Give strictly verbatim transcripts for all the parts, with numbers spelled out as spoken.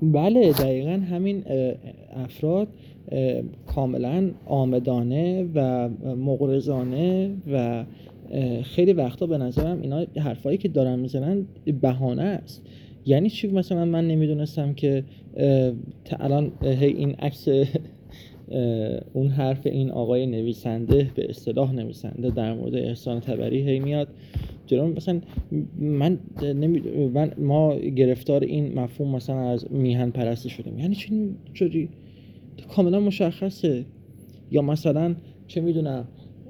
بله دقیقاً همین افراد کاملاً عامدانه و مغرضانه و خیلی وقتا به نظرم اینا حرفایی که دارن میزنن بهانه است. یعنی چی؟ مثلا من نمیدونستم که الان هی این عکس اون حرف این آقای نویسنده، به اصطلاح نویسنده، در مورد احسان طبری هی میاد جلوم. مثلا من نمیدونم، ما گرفتار این مفهوم مثلا از میهن پرستی شدیم. یعنی چی؟ چجوری؟ کاملا مشخصه. یا مثلا چه میدونم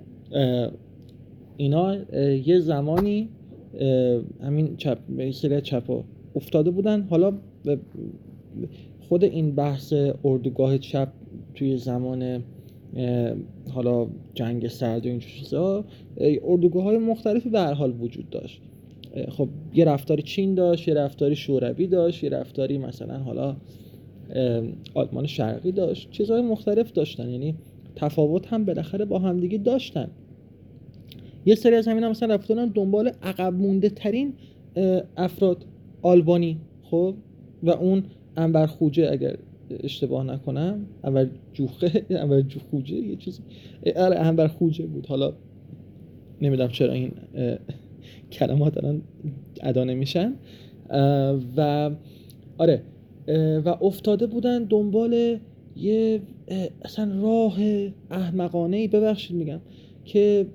اینا یه زمانی همین چپ به اصطلاح چپا افتاده بودن. حالا خود این بحث اردوگاه چپ توی زمان حالا جنگ سرد و این چیزا، اردوگاه‌های مختلفی به هر حال وجود داشت. خب یه رفتاری چین داشت، یه رفتاری شوروی داشت، یه رفتاری مثلا حالا آلمان شرقی داشت، چیزهای مختلف داشتن. یعنی تفاوت هم بالاخره با همدیگه داشتن. یه سری از همینا مثلا رفتن دنبال عقب مونده ترین افراد، آلبانی، خب و اون انور خوجه اگر اشتباه نکنم، انور جوخه انور جوخوجه یه چیزی، آره انور خوجه بود. حالا نمیدونم چرا این کلمات الان ادا نمیشن. و آره و افتاده بودن دنبال یه اصلا راه احمقانه‌ای، ببخشید میگم، که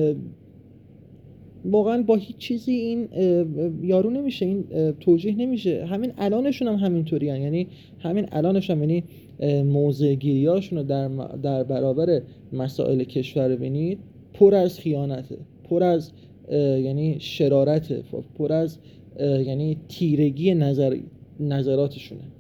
واقعا با هیچ چیزی این یارو نمیشه، این توجیه نمیشه. همین الانشون هم همینطوری هن. یعنی همین الانشون هم، یعنی موضع گیریاشون رو در, در برابر مسائل کشور ببینید، پر از خیانته، پر از یعنی شرارته، پر از یعنی تیرگی نظر نظراتشونه.